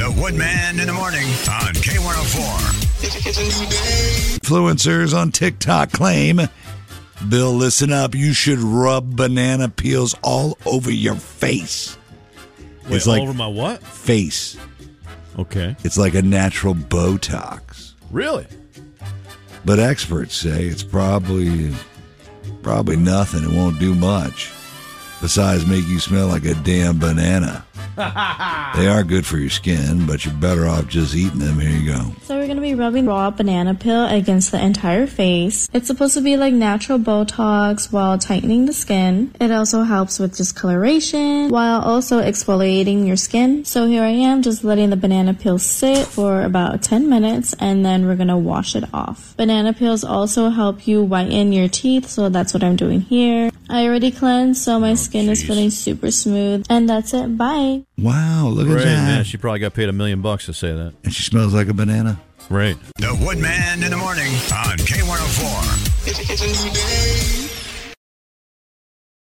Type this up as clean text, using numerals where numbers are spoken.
The Woodman in the morning on K104. It's a new day. Influencers on TikTok claim, Bill, listen up, you should rub banana peels all over your face. Wait, all over my what? Face. Okay. It's like a natural Botox. Really? But experts say it's probably nothing. It won't do much besides make you smell like a damn banana. They are good for your skin, but you're better off just eating them. Here you go. So we're going to be rubbing raw banana peel against the entire face. It's supposed to be like natural Botox while tightening the skin. It also helps with discoloration while also exfoliating your skin. So here I am just letting the banana peel sit for about 10 minutes and then we're going to wash it off. Banana peels also help you whiten your teeth, so that's what I'm doing here. I already cleansed, so my skin is feeling super smooth. And that's it. Bye. Wow, look at Right, that. man, she probably got paid $1 million to say that. And she smells like a banana. Right. The Woodman in the morning on K104. It's a new day.